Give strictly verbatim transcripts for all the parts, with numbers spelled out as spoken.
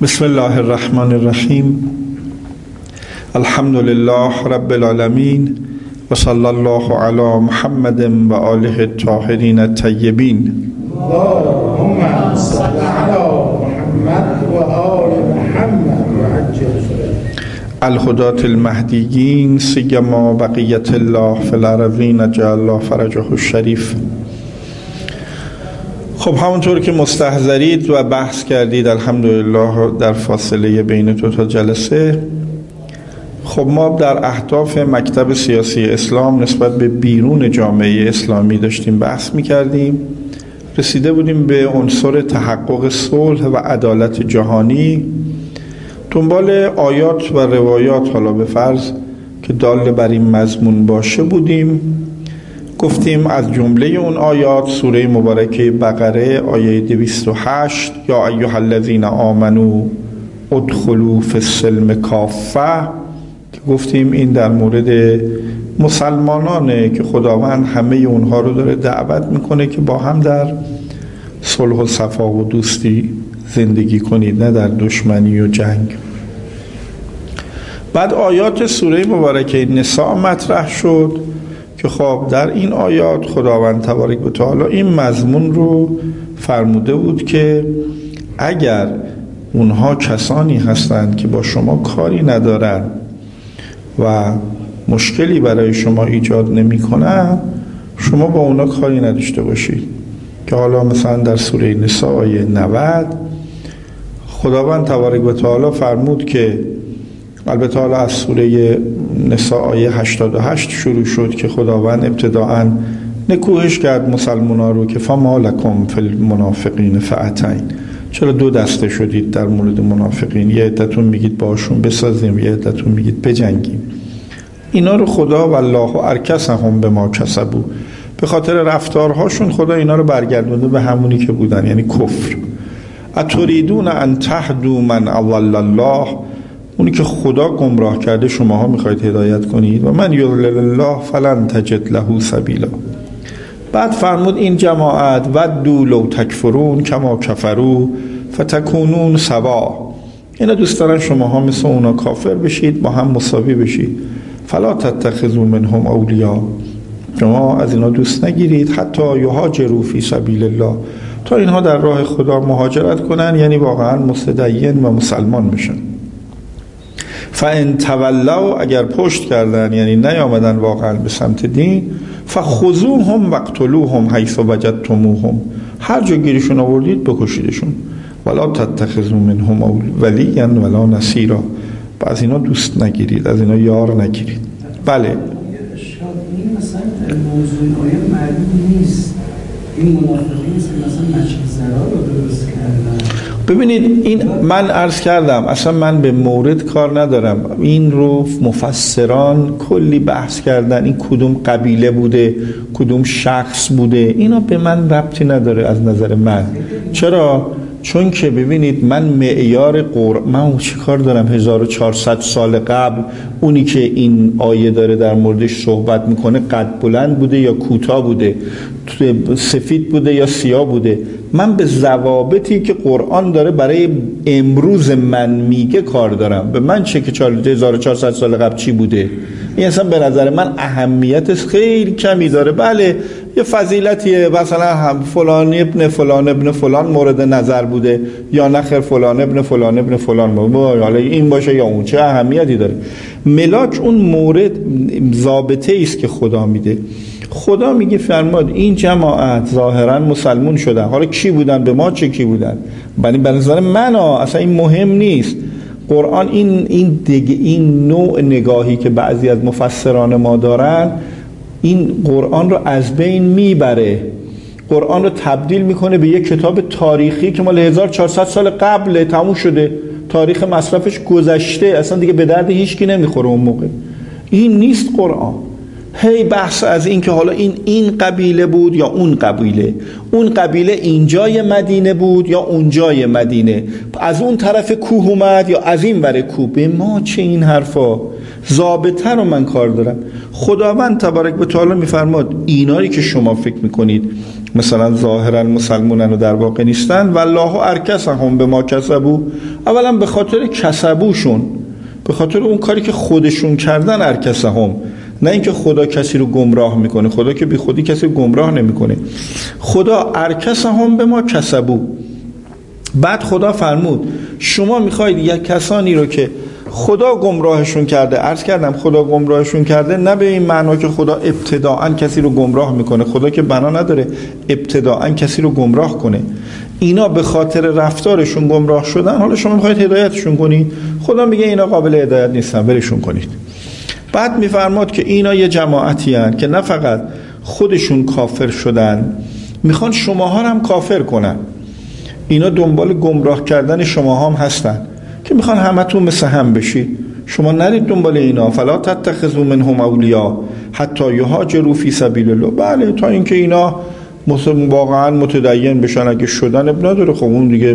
بسم الله الرحمن الرحیم. الحمد لله رب العالمین و صلی الله علی محمد و آله الطاهرین الطیبین. اللهم صل علی محمد و آل محمد و عجل الهداة المهدیین سیما بقیت الله فی الارضین جعل الله فرجه الشریف. خب همونطور که مستحضرید و بحث کردید الحمدلله در فاصله بین دو تا جلسه، خب ما در اهداف مکتب سیاسی اسلام نسبت به بیرون جامعه اسلامی داشتیم بحث می‌کردیم. رسیده بودیم به عنصر تحقق صلح و عدالت جهانی. دنبال آیات و روایات، حالا به فرض که دال بر این مضمون باشه بودیم. گفتیم از جمله اون آیات سوره مبارکه بقره آیه دویست و هشت، یا ایها الذین آمنو ادخلوا فی السلم کافه، که گفتیم این در مورد مسلمانانه که خداوند همه اونها رو داره دعوت میکنه که با هم در صلح و صفا و دوستی زندگی کنید، نه در دشمنی و جنگ. بعد آیات سوره مبارکه نساء مطرح شد که خب در این آیات خداوند تبارک و تعالی این مضمون رو فرموده بود که اگر اونها کسانی هستند که با شما کاری ندارن و مشکلی برای شما ایجاد نمی کنن، شما با اونا کاری نداشته باشید. که حالا مثلا در سوره نساء آیه نود خداوند تبارک و تعالی فرمود که، البته حالا از سوره نساء آیه هشتاد و هشت شروع شد که خداوند ابتداءً نکوهش کرد مسلمان‌ها رو که فما لکم فی المنافقین فئتین، چرا دو دسته شدید در مورد منافقین؟ یه عدتون میگید باشون بسازیم، یه عدتون میگید بجنگیم. اینا رو خدا والله ارکسهم بما کسبوا، به خاطر رفتارهاشون خدا اینا رو برگردونده به همونی که بودن، یعنی کفر. اتریدون ان تهدوا من اضل الله، اونی که خدا گمراه کرده شماها میخواید هدایت کنید. و من یضلل الله فلن تجد له سبیلا. بعد فرمود این جماعت ودوا لو تکفرون کما کفروا فتکونون سوا، اینا دوست دارن شماها مثل اونا کافر بشید، با هم مساوی بشید. فلا تتخذوا منهم اولیاء، شما از اینا دوست نگیرید. حتی یهاجروا فی سبیل الله، تا اینها در راه خدا مهاجرت کنن، یعنی واقعا مستدین و مسلمان بشن. فان تولوا، اگر پشت کردن یعنی نیامدن واقعا به سمت دین، فخذوهم واقتلوهم حیث وجدتموهم، هر جا گیرشون آوردید بکشیدشون. ولا تتخذوا منهم ولیا ولا نصیرا، از اینا دوست نگیرید، از اینا یار نگیرید. بله این مثلا موضوع آیه معلوم نیست، این منافقین مثلا مشک زرا رو درست کردن. ببینید این من عرض کردم اصلا من به مورد کار ندارم، این رو مفسران کلی بحث کردن، این کدوم قبیله بوده کدوم شخص بوده، اینا به من ربطی نداره از نظر من. چرا؟ چون که ببینید من معیار قرآن، من چی کار دارم هزار و چهارصد سال قبل اونی که این آیه داره در موردش صحبت میکنه قد بلند بوده یا کوتاه بوده، سفید بوده یا سیاه بوده؟ من به ضوابطی که قرآن داره برای امروز من میگه کار دارم. به من چه که هزار و چهارصد سال قبل چی بوده؟ این اصلا به نظر من اهمیت خیلی کمی داره. بله یه فضیلتیه، مثلا هم فلان ابن فلان ابن فلان مورد نظر بوده، یا نخیر فلان ابن فلان ابن فلان بوده، حالا این باشه یا اون، چه اهمیتی داره؟ ملاک اون مورد ضابطه است که خدا میده. خدا میگه فرماد این جماعت ظاهرا مسلمون شدن، حالا کی بودن به ما چه کی بودن؟ یعنی به نظر من اصلا این مهم نیست. قرآن این این دیگه این نوع نگاهی که بعضی از مفسران ما دارن، این قرآن رو از بین میبره، قرآن رو تبدیل میکنه به یک کتاب تاریخی که مال هزار و چهارصد سال قبل تموم شده، تاریخ مصرفش گذشته، اصلا دیگه به درد هیچ کی نمیخوره اون موقع. این نیست قرآن. هی بحث از این که حالا این این قبیله بود یا اون قبیله، اون قبیله اینجای مدینه بود یا اونجای مدینه، از اون طرف کوه اومد یا از این ور کوه. به ما چه این حرفا؟ ضابطه رو من کار دارم. خداوند تبارک و تعالی میفرماد اینایی که شما فکر میکنید مثلا ظاهرا مسلمانن و در واقع نیستن، والله ارکسهم به ما کسبوا، اولا به خاطر کسبوشون، به خاطر اون کاری که خودشون کردن ارکسهم، نه اینکه خدا کسی رو گمراه میکنه. خدا که بی خودی کسی رو گمراه نمیکنه. خدا ارکسهم به ما کسبوا. بعد خدا فرمود شما میخواید یک کسانی رو که خدا گمراهشون کرده، عرض کردم خدا گمراهشون کرده نه به این معنا که خدا ابتداعاً کسی رو گمراه میکنه، خدا که بنا نداره ابتداعاً کسی رو گمراه کنه. اینا به خاطر رفتارشون گمراه شدن، حالا شما میخواید هدایتشون کنید، خدا میگه اینا قابل هدایت نیستن، ولشون کنید. بعد میفرماد که اینا یه جماعتی هستند که نه فقط خودشون کافر شدن، میخوان شماها هم کافر کنن. اینا دنبال گمراه کردن شماها هم هستن که میخوان همتون مثل هم بشید. شما نرید دنبال اینا. فلا تتخذوا منهم اولیاء حتی یهاجروا فی سبیل الله. بله، تا اینکه اینا واقعا متدین بشن، اگه شدن اب نداره، خب اون دیگه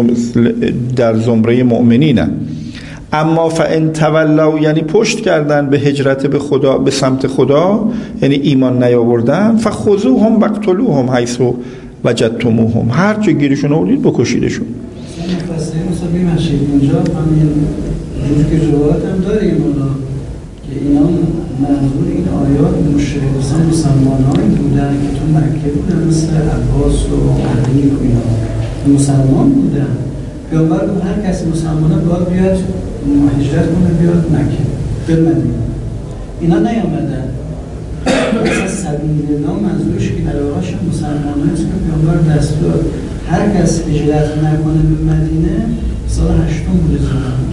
در زمره مؤمنینن. اما فان تولوا، یعنی پشت کردن به هجرت به خدا، به سمت خدا، یعنی ایمان نیاوردن، فخذوهم وقتلوهم حیث وجدتموهم، هر جا گیرشون آوردید بکشیدشون. مفسرین مثلا می‌مشید اونجا همین روز که روایت هم داریم اونا که اینا منظور این آیات مشرکان مسلمانایی بودن که تو مکه بودن، مثل عباس و علی و اینا مسلمان بودن. پیامبر گفت هر کسی مسلمانه باید بیاد هجرت کنه بیاد مکه به مدینه. اینا نیامدن. مثلا سبیل الله منظورش که علاقه‌اش مسلمانایی است که پیامبر دستور هر کس هجرت نکنه به مدینه سال هشتم بوده زمان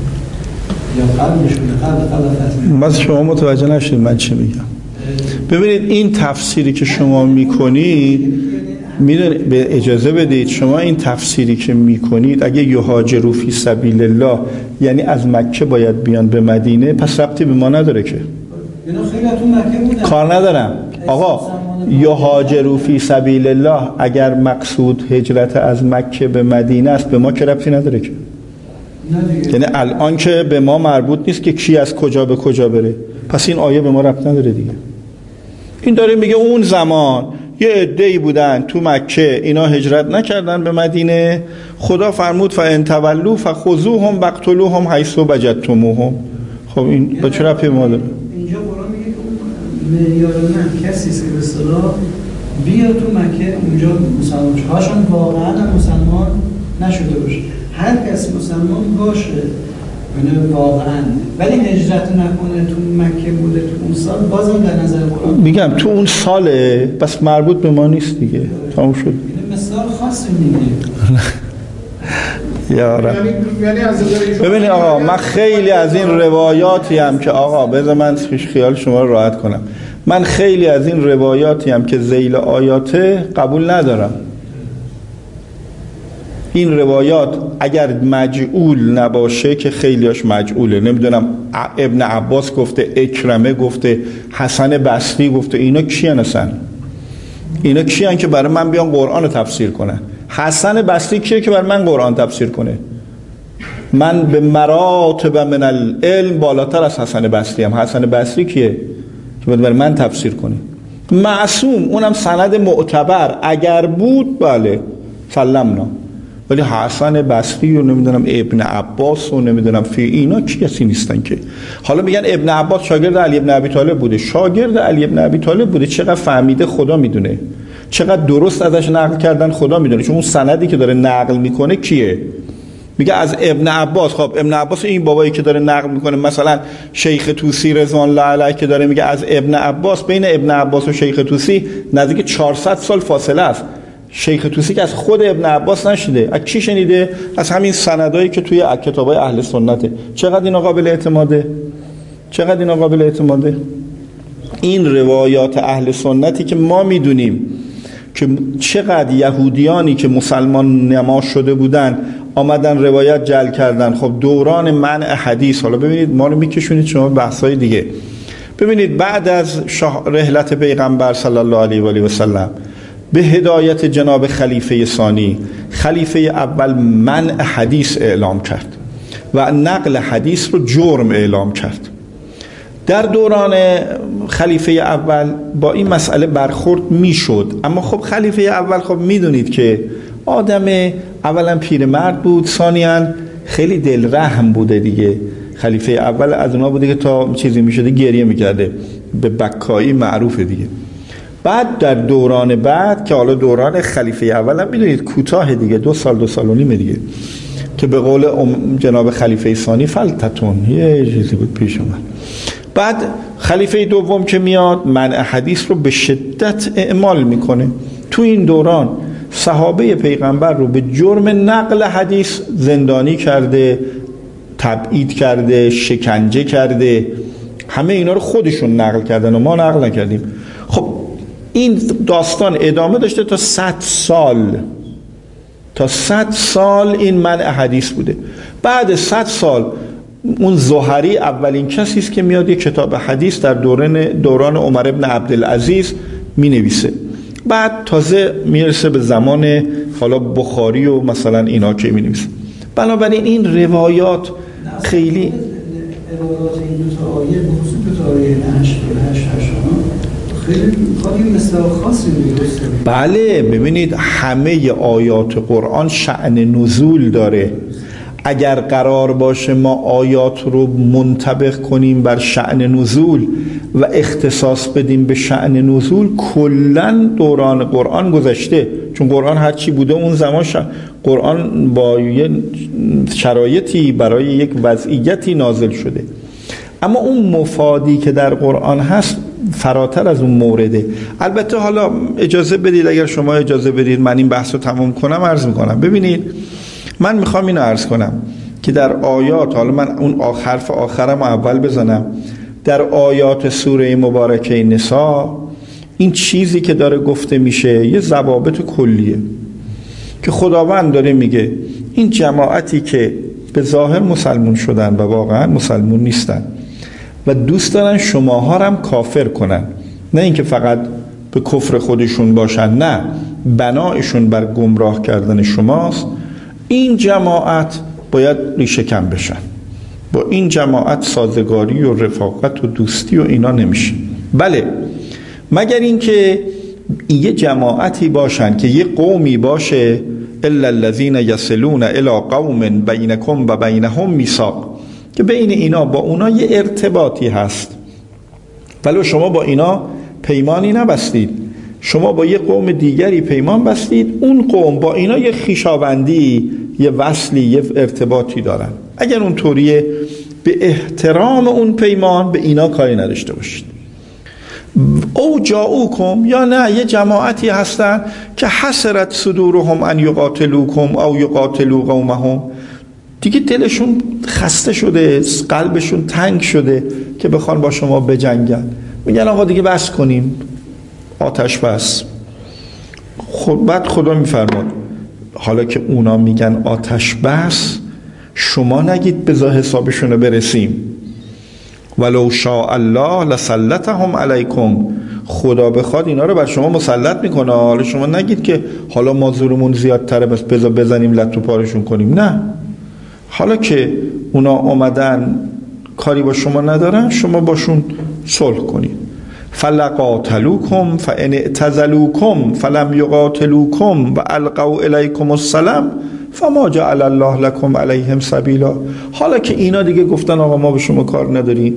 یا قبلش بوده، قبل قبل فتح. مثلا شما متوجه نشید من چی میگم. ببینید این تفسیری که شما میکنید، میدونید، به اجازه بدید، شما این تفسیری که میکنید اگه یهاجروا فی سبیل الله یعنی از مکه باید بیان به مدینه، پس ربطی به ما نداره که. اینا خیلی تو مکه بودن. کار ندارم آقا. یهاجروا فی سبیل الله اگر مقصود هجرت از مکه به مدینه است، به ما که ربطی نداره که. یعنی الان که به ما مربوط نیست که کی از کجا به کجا بره، پس این آیه به ما ربط نداره دیگه. این داره میگه اون زمان یه عده‌ای بودن تو مکه، اینا هجرت نکردن به مدینه، خدا فرمود فان تولوا فخذوهم وقتلوهم حیث وجدتموهم. خب این با چه ربطی به ما داره؟ اینجا قرآن میگه که معیار من کسی که به اصطلاح بیا تو مکه اونجا مسلمان شه، هاشون واقعا مسلمان نشده باشه، هر کس مسلمان باشه یعنی واقعا، ولی هجرت نکنه تو مکه بوده تو اون سال، بازم در نظر قرآن میگم تو اون ساله، بس مربوط به ما نیست دیگه. تموم شد. این مثال خاصی میگه. یا رب. ببینید آقا، من خیلی از این روایاتی هم که آقا بذار من خیال شما رو راحت کنم، من خیلی از این روایاتی هم که ذیل آیاته قبول ندارم. این روایات اگر مجعول نباشه که خیلیاش مجعوله، نمیدونم ابن عباس گفته، اکرمه گفته، حسن بصری گفته، اینا کیان هستن؟ اینا کیان که برای من بیان قرآن رو تفسیر کنن؟ حسن بصری کیه که برای من قرآن تفسیر کنه؟ من به مراتب من العلم بالاتر از حسن بصری هم. حسن بصری کیه که برای من تفسیر کنه؟ معصوم، اونم سند معتبر اگر بود بله سلمنا، ولی حسن بصری و نمیدونم ابن عباس و نمیدونم فی اینا کسی نیستن که. حالا میگن ابن عباس شاگرد علی ابن ابی طالب بوده، شاگرد علی ابن ابی طالب بوده، چقدر فهمیده خدا میدونه، چقدر درست ازش نقل کردن خدا میدونه، چون اون سندی که داره نقل میکنه کیه؟ میگه از ابن عباس. خب ابن عباس این بابایی که داره نقل میکنه، مثلا شیخ طوسی رضوان الله علیه که داره میگه از ابن عباس، بین ابن عباس و شیخ طوسی نزدیک چهارصد سال فاصله است. شیخ طوسی که از خود ابن عباس نشیده، از کی شنیده؟ از همین سندایی که توی کتابای اهل سنته. چقدر اینا قابل اعتماده؟ چقدر اینا قابل اعتماده؟ این روایات اهل سنتی که ما میدونیم که چقدر یهودیانی که مسلمان نما شده بودن آمدن روایت جعل کردن. خب دوران منع حدیث، حالا ببینید ما رو میکشونید شما بحثای دیگه، ببینید بعد از رحلت پیغمبر صلی الله علیه و آله و سلم به هدایت جناب خلیفه ثانی، خلیفه اول منع حدیث اعلام کرد و نقل حدیث رو جرم اعلام کرد. در دوران خلیفه اول با این مسئله برخورد میشد، اما خب خلیفه اول خب میدونید که آدم اولا پیرمرد بود، ثانیاً خیلی دل رحم بوده دیگه. خلیفه اول از اونا بوده که تا چیزی میشده گریه میکرده، به بکایی معروفه دیگه. بعد در دوران بعد که حالا دوران خلیفه اول هم میدونید کوتاه دیگه، دو سال دو سال و نیمه دیگه، که به قول جناب خلیفه ثانی فلتتون یه چیزی بود پیش اومد. بعد خلیفه دوم که میاد منع حدیث رو به شدت اعمال میکنه. تو این دوران صحابه پیغمبر رو به جرم نقل حدیث زندانی کرده، تبعید کرده، شکنجه کرده. همه اینا رو خودشون نقل کردن و ما نقل نکردیم. خب این داستان ادامه داشته تا صد سال تا صد سال این منع حدیث بوده. بعد صد سال اون زهری اولین کسی است که میاد یک کتاب حدیث در دوران دوران عمر ابن عبدالعزیز می نویسه. بعد تازه میرسه به زمان حالا بخاری و مثلا اینا که می نویسه. بنابراین این روایات خیلی روایات این دو تا آیه بخصوص دو تا آیه هشت و هشت خیلی خیلی مثل خاصی میرسه. بله ببینید همه آیات قرآن شأن نزول داره. اگر قرار باشه ما آیات رو منطبق کنیم بر شأن نزول و اختصاص بدیم به شأن نزول، کلن دوران قرآن گذشته. چون قرآن هر چی بوده اون زمان ش... قرآن با یه شرایطی برای یک وضعیتی نازل شده. اما اون مفادی که در قرآن هست فراتر از اون مورده. البته حالا اجازه بدید، اگر شما اجازه بدید من این بحث رو تمام کنم عرض میکنم. ببینید من میخوام اینو عرض کنم که در آیات، حالا من اون آخر حرف آخرم اول بزنم، در آیات سوره مبارکه نساء این چیزی که داره گفته میشه یه ضوابط کلیه که خداوند داره میگه این جماعتی که به ظاهر مسلمون شدن و واقعا مسلمون نیستن و دوست دارن شماها هم کافر کنن، نه اینکه فقط به کفر خودشون باشن، نه بنایشون بر گمراه کردن شماست، این جماعت باید ریشه کم بشن. با این جماعت سازگاری و رفاقت و دوستی و اینا نمیشه. بله مگر اینکه یه جماعتی باشن که یه قومی باشه، الا الذين يصلون الى قوم بينكم و بينهم میثاق، که بین اینا با اونا یه ارتباطی هست ولو شما با اینا پیمانی نبستید، شما با یه قوم دیگری پیمان بستید، اون قوم با اینا یه خویشاوندی، یه وصلی، یه ارتباطی دارن. اگر اون طوریه به احترام اون پیمان به اینا کاری نداشته باشید. او جاؤکم، یا نه یه جماعتی هستن که حسرت صدورهم ان یقاتلوکم او یقاتلو قومهم، دیگه دلشون خسته شده، قلبشون تنگ شده که بخوان با شما بجنگن، میگن آقا دیگه بس کنیم، آتش بس. خود بعد خدا میفرماد حالا که اونا میگن آتش بس، شما نگید بذار حسابشونو برسیم. ولو شاء الله لسلطهم علیکم، خدا بخواد اینا رو بر شما مسلط میکنه. حالا شما نگید که حالا ما زورمون زیادتره بس بذار بزنیم لتو پارشون کنیم، نه، حالا که اونا آمدن کاری با شما ندارن شما باشون صلح کنید. فلقاتلوکم فان اعتزلوکم فلم یقاتلوکم و القوا الیکم السلام فما جعل الله لكم علیهم سبیلا. حالا که اینا دیگه گفتن آقا ما به شما کار نداریم،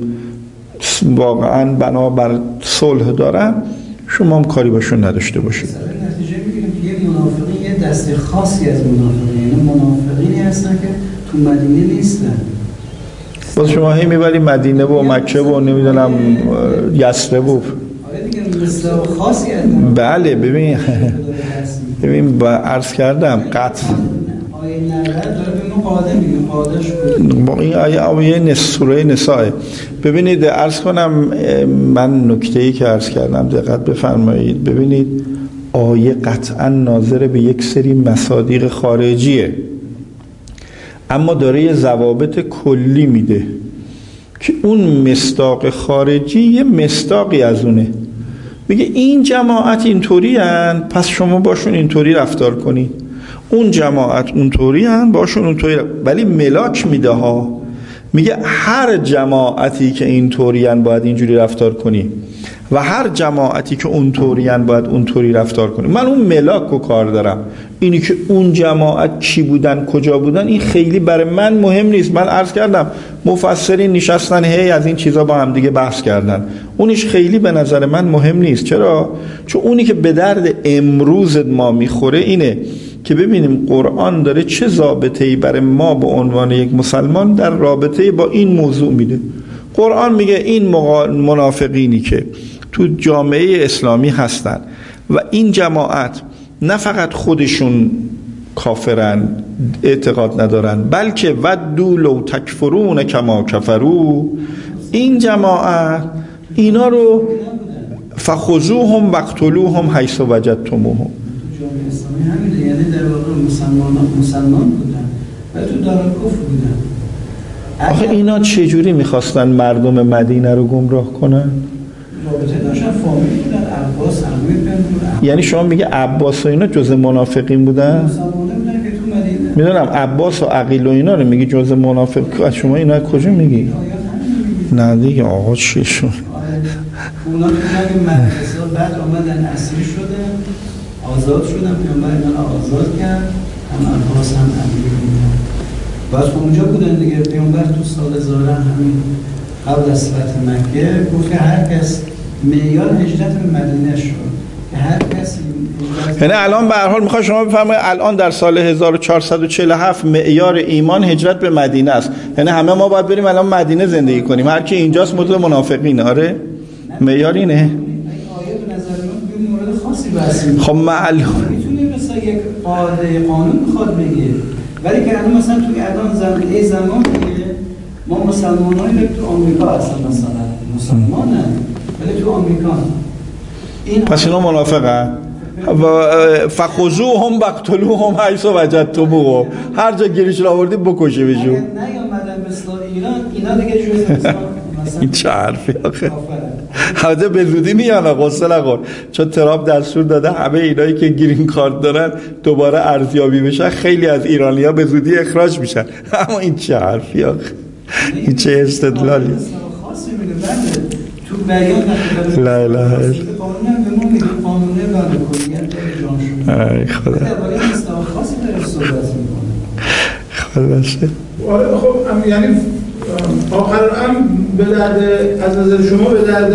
واقعا بنابر صلح دارن، شما هم کاری باشون نداشته باشید. نتیجه میگیریم که یه منافقین یه دسته خاصی از منافقین، یعنی منافقینی هستن که تو مدینه نیستن. باز شما هی میبری مدینه و مکه و نمیدونم یثرب و آره دیگه مثل خاصی از بله. ببین ببین با عرض کردم قطع آیه نرد داره به ما قاعده میگه، قاعدهش با این آیه آیه سوره نساء. ببینید عرض کنم، من نکته‌ای که عرض کردم دقت بفرمایید. ببینید آیه قطعا ناظر به یک سری مصادیق خارجیه، اما داره یه ضوابط کلی میده که اون مصداق خارجی یه مصداقی از اونه. میگه این جماعت اینطوری هن، پس شما باشون اینطوری رفتار کنید. اون جماعت اونطوری هن، باشون اونطوری رفتار. ولی ملاک میده ها، میگه هر جماعتی که اینطوری هن باید اینجوری رفتار کنی و هر جماعتی که اونطوری هن باید اونطوری رفتار کنی. من اون ملاک رو کار دارم. اینی که اون جماعت کی بودن کجا بودن این خیلی برای من مهم نیست. من عرض کردم مفسرین نشستن هی از این چیزا با هم دیگه بحث کردن، اونش خیلی به نظر من مهم نیست. چرا؟ چون اونی که به درد امروز ما میخوره اینه که ببینیم قرآن داره چه ضابطه‌ای برای ما به عنوان یک مسلمان در رابطه با این موضوع میده. قرآن میگه این منافقینی که تو جامعه اسلامی هستن و این جماعت نه فقط خودشون کافرن اعتقاد ندارن، بلکه ودوا لو تکفرون کما کفروا، این جماعت اینا رو فخذوهم واقتلوهم حیث وجدتموهم. جامعه اسلامی همینه، یعنی در واقع مسلمانان مسلمان بودن و تو دارالکفر بودن. آخه اینا چجوری میخواستن مردم مدینه رو گمراه کنن؟ رابطه داشتن، فامیل بودن، عباس عموی پیامبر. یعنی شما میگه عباس و اینا جزء منافقین بودن؟ مسلمانان بودن که تو مدینه. میدونم عباس و عقیل و اینا رو میگی جزء منافق. از شما اینا کجا میگی؟ نه دیگه آقا چی شد؟ اونا تو همین مدرسه بعد آمدن اسیر شدن، آزاد شدن، پیامبر اینا آزاد کرد، هم عباس هم عقیل بودن. بعد اونجا بودن دیگه. پیامبر تو سال هزار همین قبل از فتح مکه گفت که هر کس معیار هجرت به مدینه شد که هر کس یعنی الان به هر حال میخوام شما بفرمایید الان در سال هزار و چهارصد و چهل و هفت معیار ایمان هجرت به مدینه است. یعنی همه ما باید بریم الان مدینه زندگی کنیم، هر کی اینجاست موضوع منافقینه. آره معیار اینه. این آیه به نظر من به مورد خاصی بحث می‌کنه. خب معلومه میتونه مثلا یک قاعده قانون میخواد بگه، ولی که الان مثلا توی الان زمان ای زمان دیگه ما مسلمانایی تو آمریکا هستن، مثلا مسلمانن ولی تو آمریکا این پس اینا منافقن. فخذوهم واقتلوهم حیث وجدتموهم، هر جا گیرش آوردید بکشه بشو. نیامدن مثل ایران اینا دیگه جزء اسلام. این چه حرفی آخه؟ حالا به زودی میان غصه نخور، چون ترامپ دستور داده همه اینایی که گرین کارت دارن دوباره ارزیابی بشن، خیلی از ایرانی‌ها به زودی اخراج میشن. اما این چه حرفی آخه؟ این چه استدلالی؟ خاصی میگه تو بیان لا اله الا الله. قانون به ما میگه قانونه بند کلیت جان شما. ای خدا. درباره اصلاح خاصی داره صحبت میکنه. خلاصه. آره خب یعنی آخر هم به درد از نظر شما به درد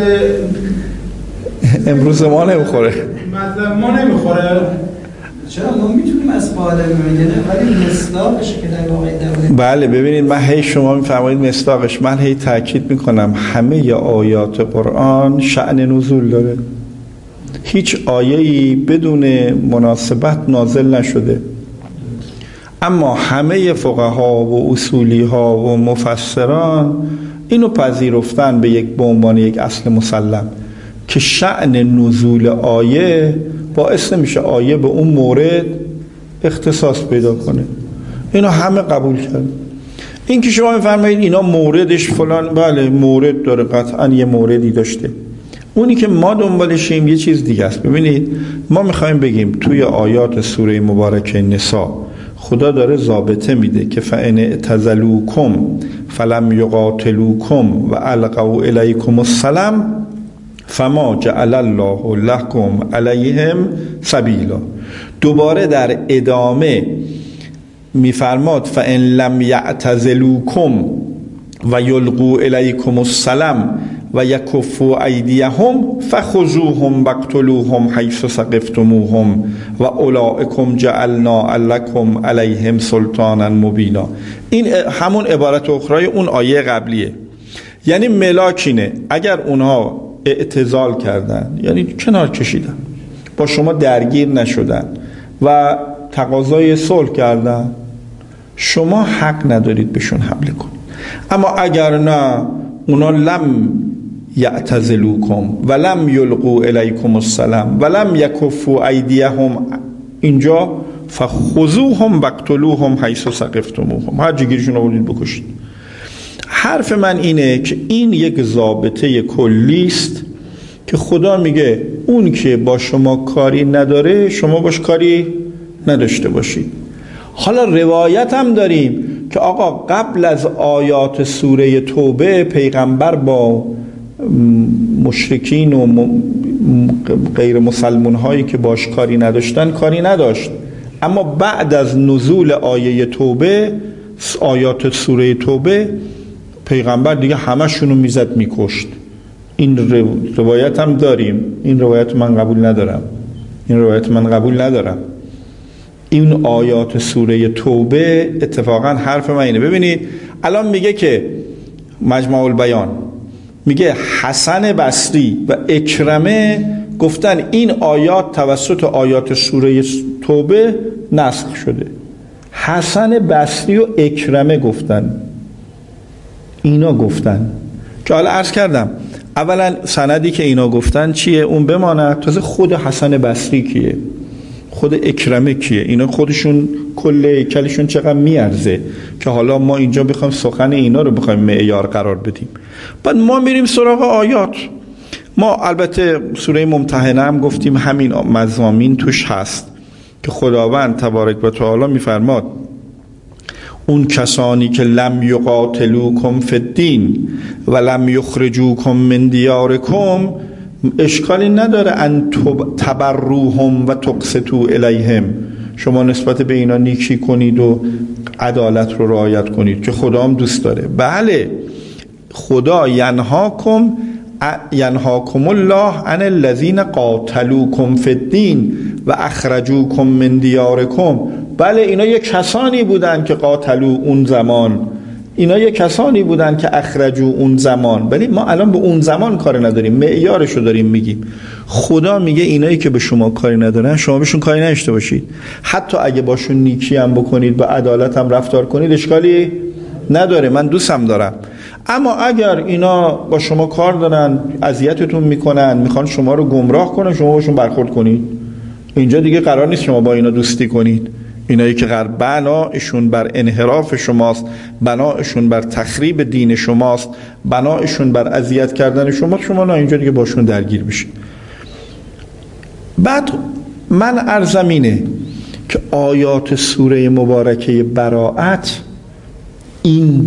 امروز ما نمیخوره. مطلب ما نمیخوره. چرا ما میتونیم از قاعده بگیریم ولی مصداقش که در واقع داره. بله ببینید من هی شما میفرمایید مصداقش، من هی تاکید میکنم همه ی آیات قرآن شأن نزول داره. هیچ آیه‌ای بدون مناسبت نازل نشده، اما همه فقها و اصولی ها و مفسران اینو پذیرفتن به یک به عنوان یک اصل مسلم که شأن نزول آیه باعث نمیشه آیه به اون مورد اختصاص پیدا کنه. اینو همه قبول کردن. این که شما میفرمایید اینا موردش فلان، بله مورد داره، قطعا یه موردی داشته. اونی که ما دنبالشیم یه چیز دیگه است. ببینید ما میخوایم بگیم توی آیات سوره مبارکه نساء خدا داره ضابطه میده که فَإِنِ اعْتَزَلُوكُمْ فَلَمْ يُقَاتِلُوكُمْ وَأَلْقَوْا إِلَيْكُمُ السَّلَامَ فَمَا جَعَلَ اللَّهُ لَكُمْ عَلَيْهِمْ سَبِيلًا. دوباره در ادامه میفرماد فَإِنْ لَمْ يَعْتَزِلُوكُمْ وَيُلْقُوا إِلَيْكُمُ السَّلَامَ و یکفوا ایدیهم فخذوهم واقتلوهم حیث ثقفتموهم و اولئکم جعلنا لکم علیهم سلطانا مبینا. این همون عبارت اخرای اون آیه قبلیه. یعنی ملاکینه اگر اونها اعتزال کردن، یعنی کنار کشیدن، با شما درگیر نشدن و تقاضای صلح کردن، شما حق ندارید بهشون حمله کنید. اما اگر نه اونا لم یعتزلوکم و لم یلقوا الیکم السلام و لم یکفوا ایدیهم، اینجا فخذوهم واقتلوهم حیث ثقفتموهم، هر جا گیرشون آوردید بکشید. حرف من اینه که این یک ضابطه کلی است که خدا میگه اون که با شما کاری نداره شما باش کاری نداشته باشید. حالا روایت هم داریم که آقا قبل از آیات سوره توبه پیغمبر با مشرکین و غیر مسلمان هایی که باش کاری نداشتن کاری نداشت، اما بعد از نزول آیه توبه، آیات سوره توبه، پیغمبر دیگه همشونو میزد میکشت. این روایت هم داریم. این روایت من قبول ندارم این روایت من قبول ندارم این آیات سوره توبه اتفاقا حرف من اینه. ببینید الان میگه که مجمع البیان میگه حسن بصری و اکرمه گفتن این آیات توسط آیات سوره توبه نسخ شده. حسن بصری و اکرمه گفتن، اینا گفتن که حالا عرض کردم اولا سندی که اینا گفتن چیه اون بماند، تازه خود حسن بصری کیه، خود اکرمه کیه، اینا خودشون کل هیکلشون چقدر میارزه که حالا ما اینجا بخوایم سخن اینا رو بخوایم معیار قرار بدیم. بعد ما میریم سراغ آیات. ما البته سوره ممتحنه هم گفتیم همین مضامین توش هست که خداوند تبارک و تعالی میفرماد اون کسانی که لم یقاتلوکم فی الدین و لم یخرجوکم من دیارکم اشکالی نداره ان تبروهم و تقسطوا الیهم، شما نسبت به اینا نیکی کنید و عدالت رو رعایت کنید که خدا هم دوست داره. بله خدا ینهاکم ینهاکم الله عن الذین قاتلوکم فی الدین و اخرجوکم من دیارکم. بله اینا یک کسانی بودن که قاتلو اون زمان، اینا یک کسانی بودن که اخرجو اون زمان، ولی ما الان به اون زمان کار نداریم، معیارشو داریم میگیم. خدا میگه اینایی که به شما کاری ندارن شما بهشون کاری نداشته باشید، حتی اگه باشون نیکی هم بکنید با عدالت هم رفتار کنید اشکالی نداره، من دوستم دارم. اما اگر اینا با شما کار دارن، اذیتتون میکنن، میخوان شما رو گمراه کنن، شما باشون برخورد کنید. اینجا دیگه قرار نیست شما با اینا دوستی کنید. اینایی که بنایشون بر انحراف شماست، بنایشون بر تخریب دین شماست، بنایشون بر اذیت کردن شما، شما نه اینجا دیگه باشون درگیر بشید. بعد من عرضم اینه که آیات سوره مبارکه براءت، این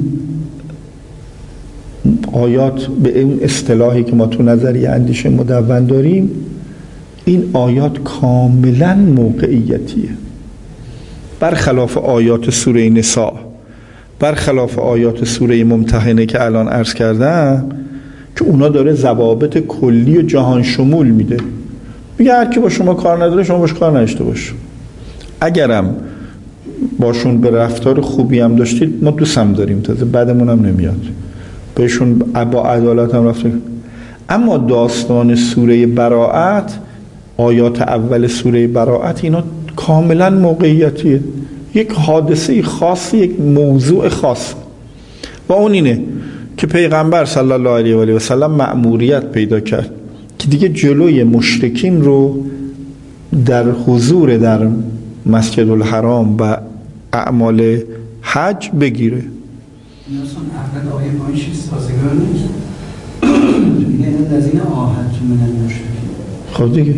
آیات به این اصطلاحی که ما تو نظریه اندیشه مدون داریم، این آیات کاملا موقعیتیه، برخلاف آیات سوره نساء، برخلاف آیات سوره ممتحنه که الان عرض کردم که اونا داره ضوابط کلی و جهان شمول میده، میگه هر کی با شما کار نداره شما باش کار نداشته باش، اگرم باشون به رفتار خوبی هم داشتید ما دوست هم داریم، تازه بعدمون هم نمیاد بهشون با عدالت هم رفتار. اما داستان سوره براءت، آیات اول سوره براءت، اینا کاملا موقعیتیه، یک حادثه خاصی، یک موضوع خاص، و اون اینه که پیغمبر صلی الله علیه و آله و سلم مأموریت پیدا کرد که دیگه جلوی مشرکین رو در حضور در مسجد الحرام و اعمال حج بگیره. این اصلا اول آیه پایین چیز سازگار نیست دیگه، این الذین عاهدتم من المشرکین. خب دیگه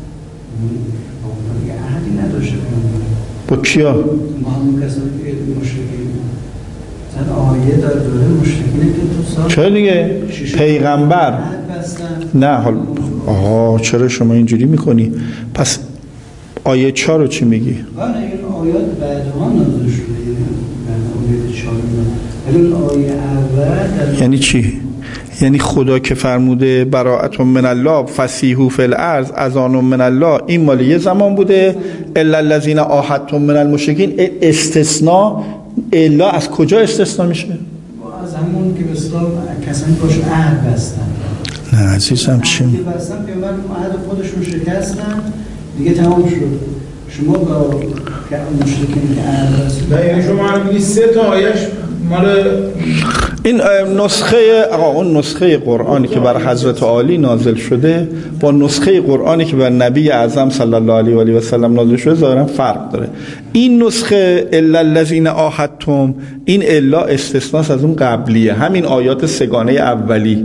عهدی نداشته با کیا؟ با همون کسانی که مشرکین زن آیه در دوره مشرکینه که تو سال چرا دیگه؟ پیغمبر نه حال آها چرا شما اینجوری میکنی؟ پس آیه چهار رو چی میگی؟ نه این آیات بعدها نازل شده، آیه چهار ولی آیه اول یعنی چی؟ یعنی خدا که فرموده براءت من الله فسیحوا فی الارض اذان من الله، این مال یه زمان بوده، الا الذین عاهدتم من المشرکین، استثناء الا از کجا استثناء میشه؟ از همون که به اصطلاح کسانی باش عهد بستن. نه عزیزم چی؟ عهد بستن که بعد عهد خودشون شکستن دیگه تمام شد. شما با مشرکین که عهد بستن، نه یعنی شما میگی سه تا آیش مال این نسخه آقا اون نسخه قرآنی که بر حضرت علی نازل شده با نسخه قرآنی که بر نبی اعظم صلی الله علیه و آله و سلم نازل شده ظاهرا فرق داره. این نسخه الا الذین عاهدتم، این الا استثناء از اون قبلیه، همین آیات سگانه اولی.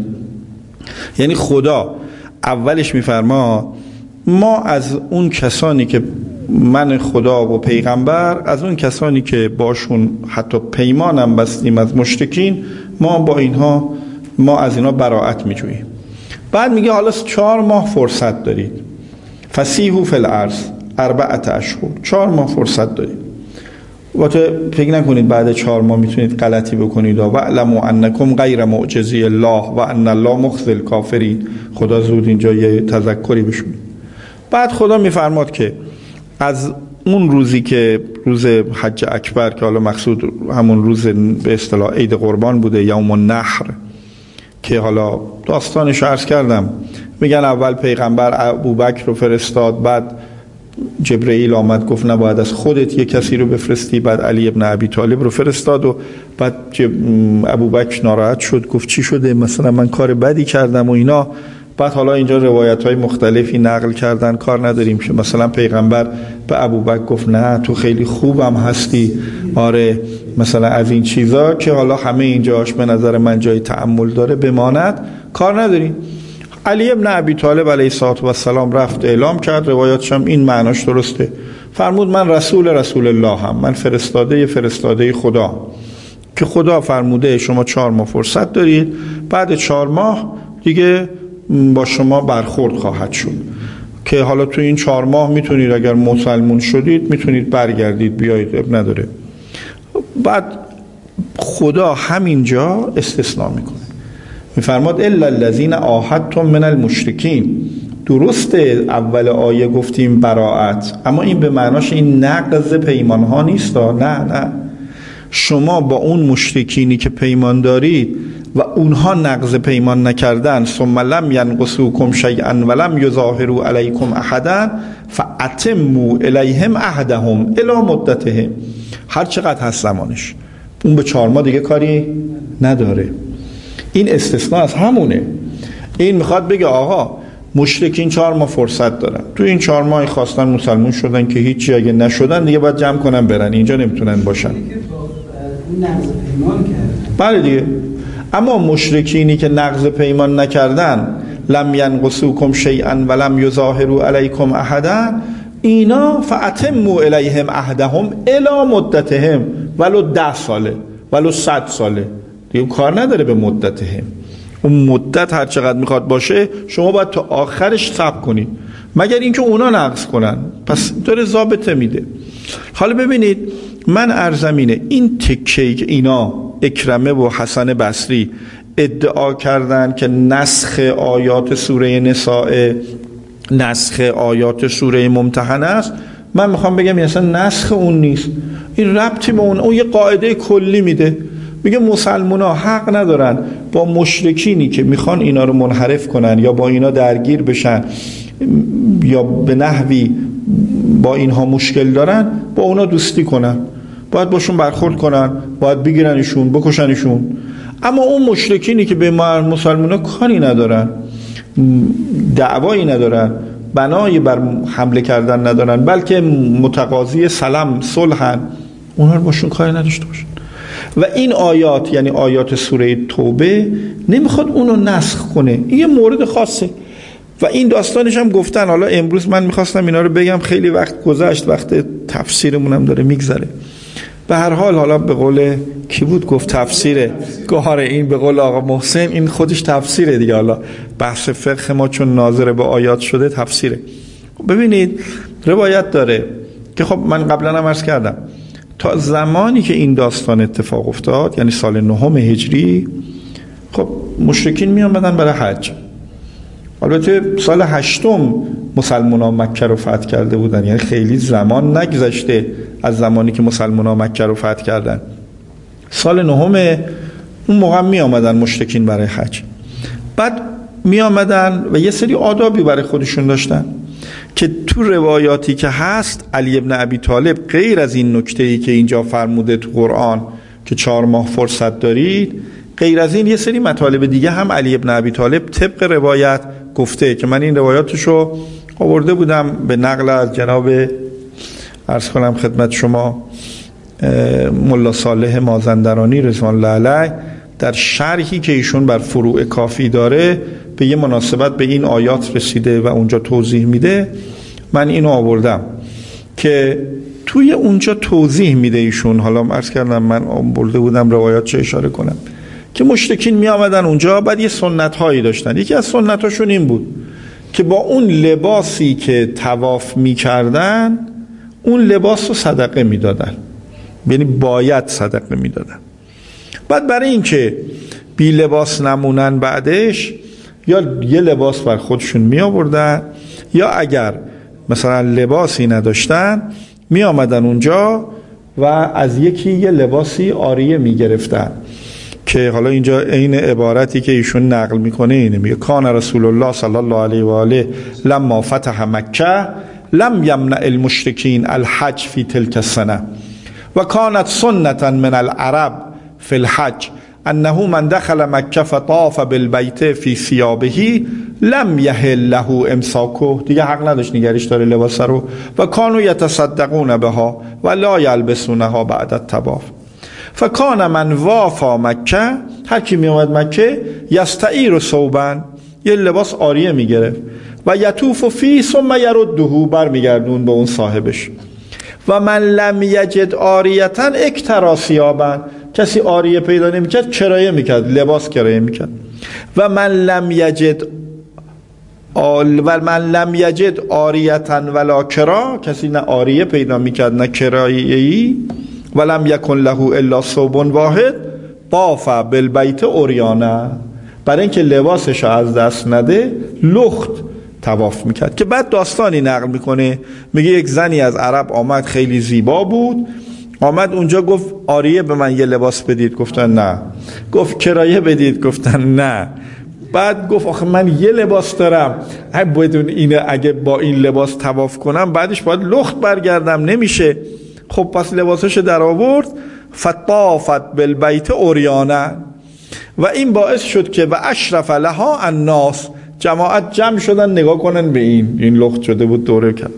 یعنی خدا اولش میفرما ما از اون کسانی که من خدا و پیغمبر، از اون کسانی که باشون حتی پیمانم بستیم از مشرکین، ما با اینها ما از اینها براءت میجوییم. بعد میگه حالا چهار ماه فرصت دارید، فسیحوا فی الارض اربعة اشهر، چهار ماه فرصت دارید. البته فکر نکنید بعد چهار ماه میتونید غلطی بکنید و اعلموا انکم غیر معجزی الله و ان الله مخزی الکافرین. خدا زود اینجا یه تذکری بشون. بعد خدا میفرماد که از اون روزی که روز حج اکبر که حالا مقصود همون روز به اصطلاح عید قربان بوده، یوم النحر، که حالا داستانش عرض کردم، میگن اول پیغمبر ابوبکر رو فرستاد، بعد جبرئیل آمد گفت نباید از خودت یه کسی رو بفرستی، بعد علی ابن ابی طالب رو فرستاد و بعد ابوبکر ناراحت شد گفت چی شده، مثلا من کار بدی کردم و اینا. بعد حالا اینجا روایت های مختلفی نقل کردن، کار نداریم که مثلا پیغمبر به ابوبکر گفت نه تو خیلی خوبم هستی، آره مثلا از این چیزا که حالا همه اینجاش به نظر من جای تأمل داره بماند، کار نداریم. علی ابن ابی طالب علیه السلام رفت اعلام کرد، روایاتش هم این معناش درسته، فرمود من رسول رسول الله هم، من فرستاده فرستاده خدا، که خدا فرموده شما چهار ماه فرصت دارید، بعد چهار ماه دیگه با شما برخورد خواهد شد، که حالا تو این چهار ماه میتونید اگر مسلمون شدید میتونید برگردید بیایید، اب نداره. بعد خدا همینجا استثناء میکنه، میفرماد الا الذین عاهدتم من المشرکین. درسته اول آیه گفتیم براءت، اما این به معناش این نقض پیمان ها نیست، نه نه، شما با اون مشرکینی که پیمان دارید و اونها نقض پیمان نکردن، ثم لم ینقصوکم شیئا ولم یظاهروا علیکم احدا فاتموا الیهم عهدهم الی مدتهم، هر چقدر هست زمانش، اون به چهار ماه دیگه کاری نداره. این استثناء از همونه. این میخواد بگه آقا مشرکین چهار ماه فرصت دارن، تو این چهار ماه خواستن مسلمون شدن که هیچی، اگه نشدن دیگه باید جمع کنن برن، اینجا نمیتونن باشن. بله دیگه. اما مشرکینی که نقض پیمان نکردن، لم ینقصوکم شیئا ولم یظاهروا علیکم احدا، اینا فاتموا الیهم عهدهم الی مدتهم، ولو ده ساله ولو صد ساله دیگه کار نداره به مدتهم. اون مدت هر چقدر میخواد باشه شما باید تا آخرش صبر کنید، مگر اینکه اونا نقض کنن، پس داره ضابطه میده. حالا ببینید من عرضم اینه، این تکه‌ای که اینا اکرمه و حسن بصری ادعا کردن که نسخ آیات سوره نساء نسخ آیات سوره ممتحنه است، من میخوام بگم این اصلا نسخ اون نیست، این ربطی به اون اون یه قاعده کلی میده، میگه مسلمونا حق ندارن با مشرکینی که میخوان اینا رو منحرف کنن یا با اینا درگیر بشن یا به نحوی با اینها مشکل دارن با اونا دوستی کنن، باید باشون برخورد کنن، باید بگیرنشون بکشنشون. اما اون مشرکینی که به مسلمونا کاری ندارن، دعوایی ندارن، بنایی بر حمله کردن ندارن، بلکه متقاضی سلام صلحن، اونها رو باشون کاری نداشته باشن. و این آیات یعنی آیات سوره توبه نمیخواد اونو نسخ کنه، این یه مورد خاصه و این داستانش هم گفتن. حالا امروز من میخواستم اینا رو بگم، خیلی وقت گذشت، وقت تفسیرمونم داره میگذره. به هر حال حالا به قول کی بود گفت تفسیره گوهر، این به قول آقا محسن این خودش تفسیره دیگه، حالا بحث فقه ما چون ناظر به آیات شده تفسیره. ببینید روایت داره که خب من قبلا هم عرض کردم تا زمانی که این داستان اتفاق افتاد یعنی سال نهم هجری، خب مشرکین می آمدن برای حج. البته سال هشتم مسلمانان مکه رو فتح کرده بودن، یعنی خیلی زمان نگذشته از زمانی که مسلمانان مکه رو فتح کردن. سال نهم اون موقع می آمدن مشرکین برای حج. بعد می آمدن و یه سری آدابی برای خودشون داشتن که تو روایاتی که هست علی ابن ابی طالب غیر از این نکته‌ای که اینجا فرموده تو قرآن که چهار ماه فرصت دارید. غیر از این یه سری مطالب دیگه هم علی ابن ابی طالب طبق روایت گفته که من این روایاتشو آورده بودم به نقل از جناب عرض کنم خدمت شما ملا صالح مازندرانی رضوان الله علیه در شرحی که ایشون بر فروع کافی داره به یه مناسبت به این آیات رسیده و اونجا توضیح میده. من اینو آوردم که توی اونجا توضیح میده ایشون، حالا عرض کردم من آورده بودم روایات چه اشاره کنم، که مشرکین می آمدن اونجا بعد یه سنت هایی داشتن. یکی از سنت هاشون این بود که با اون لباسی که طواف می کردن اون لباس رو صدقه می دادن، یعنی باید صدقه می دادن. بعد برای این که بی لباس نمونن بعدش یا یه لباس بر خودشون می آوردن یا اگر مثلا لباسی نداشتن می آمدن اونجا و از یکی یه لباسی عاریه می گرفتن، که حالا اینجا این عبارتی که ایشون نقل میکنه اینه، میگه کان رسول الله صلی الله علیه و آله لما فتح مکه لم یمنع المشرکین الحج فی تلک السنه و کانت سنتا من العرب فی الحج انه من دخل مکه فطاف بالبیت فی ثیابه لم یحل له امساکه، دیگه حق نداشت نگریش داره لباس رو، و کانوا یتصدقون بها و لا یلبسونها بعد الطواف. فکان من وافا مکه، هر کی می اومد مکه یستعیر ثوبا، یه لباس عاریه می گرفت، و یطوف فی ثم یرده، بر می گردون به اون صاحبش. و من لم یجد عاریتا اکترا ثیابا، کسی عاریه پیدا نمی کرد کرایه می کرد، لباس کرایه می کرد. و من لم یجد آل و من لم یجد عاریتا ولا کرا، کسی نه عاریه پیدا می کرد نه کرایه‌ای، ولم یکن له الا ثوب واحد طاف بالبیت عریانا، برای اینکه لباسش از دست نده لخت طواف میکرد. که بعد داستانی نقل میکنه، میگه یک زنی از عرب آمد خیلی زیبا بود، آمد اونجا گفت عاریه به من یه لباس بدید، گفتن نه. گفت کرایه بدید، گفتن نه. بعد گفت آخه من یه لباس دارم، بدون اینه اگه با این لباس طواف کنم بعدش باید لخت برگردم، نمیشه. خب پس لباسش در آورد، فطافت بالبیت عریانا، و این باعث شد که و اشرف لها الناس، جماعت جمع شدن نگاه کنن به این این لخت شده بود دوره کرد.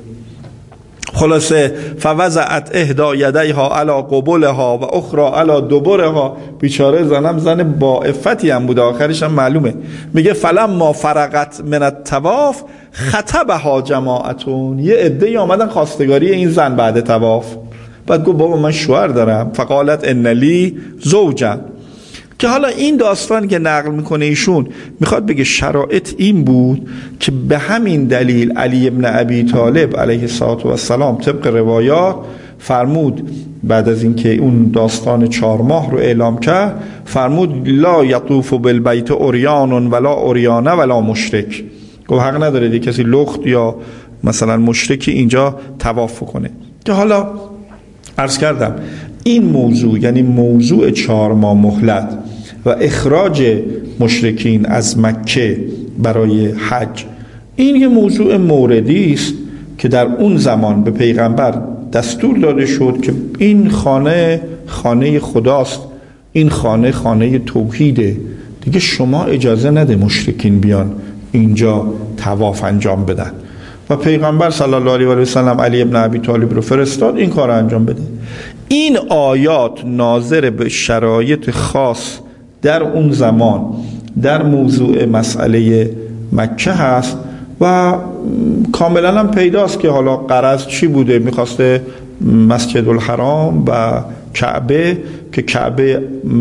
خلاصه فوضعت احدا یدیها علی قبلها و اخرى علی دبرها، بیچاره زنم زن با عفتی هم بود، آخرش هم معلومه. میگه فلما فرغت من الطواف خطبها جماعتون، یه عده‌ای اومدن خواستگاری این زن بعد طواف. بعد گفت بابا من شوهر دارم، فقالت ان لی زوجا. که حالا این داستان که نقل میکنه ایشون میخواد بگه شرایط این بود که به همین دلیل علی ابن ابی طالب علیه السلام طبق روایات فرمود بعد از اینکه اون داستان چهار ماه رو اعلام کرد، فرمود لا یطوف بالبیت عریان ولا عریانه ولا مشرک، گفت حق نداره دیگه کسی لخت یا مثلا مشرکی اینجا طواف کنه. که حالا عرض کردم این موضوع، یعنی موضوع چهار ماه مهلت و اخراج مشرکین از مکه برای حج، این یه موضوع موردی است که در اون زمان به پیغمبر دستور داده شد که این خانه خانه خداست، این خانه خانه توحیده، دیگه شما اجازه نده مشرکین بیان اینجا طواف انجام بدن. و پیغمبر صلی الله علیه و سلم علی ابن ابی طالب رو فرستاد این کار انجام بده. این آیات ناظر به شرایط خاص در اون زمان در موضوع مسئله مکه هست و کاملا هم پیداست که حالا غرض چی بوده، میخواسته مسجد الحرام و کعبه که کعبه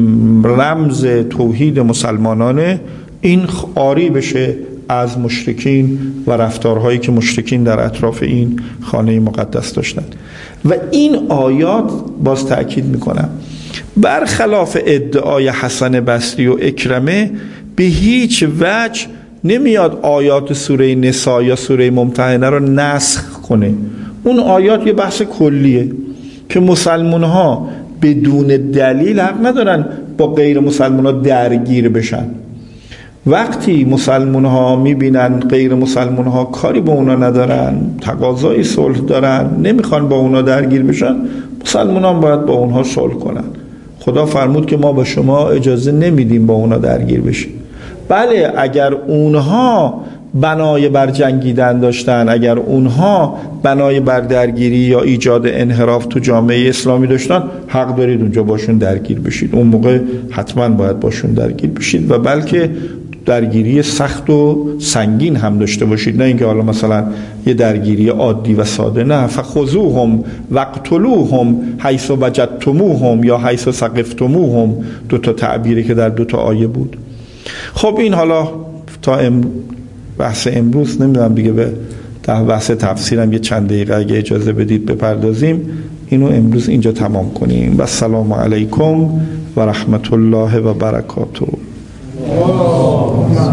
رمز توحید مسلمانانه این عاری بشه از مشرکین و رفتارهایی که مشرکین در اطراف این خانه مقدس داشتن. و این آیات باز تأکید میکنم برخلاف ادعای حسن بصری و اکرمه به هیچ وجه نمیاد آیات سوره نساء یا سوره ممتحنه رو نسخ کنه. اون آیات یه بحث کلیه که مسلمان ها بدون دلیل حق ندارن با غیر مسلمان ها درگیر بشن. وقتی مسلمان ها میبینن غیر مسلمان ها کاری با اونا ندارن، تقاضای صلح دارن، نمیخوان با اونا درگیر بشن، مسلمان ها باید با اونها صلح کنن. خدا فرمود که ما به شما اجازه نمیدیم با اونا درگیر بشیم. بله اگر اونها بنای بر جنگیدن داشتن، اگر اونها بنای بر درگیری یا ایجاد انحراف تو جامعه اسلامی داشتن، حق دارید اونجا باشون درگیر بشید، اون موقع حتما باید باشون درگیر بشید و بلکه درگیری سخت و سنگین هم داشته باشید، نه اینکه حالا مثلا یه درگیری عادی و ساده. نه، فخذوهم وقتلوهم حیث وجدتموهم یا حیث ثقفتموهم، دو تا تعبیری که در دو تا آیه بود. خب این حالا تا ام بحث امروز، نمیدونم دیگه به بحث تفسیرم یه چند دقیقه اگه اجازه بدید بپردازیم، اینو امروز اینجا تمام کنیم. و السلام علیکم و رحمت الله و برکاته.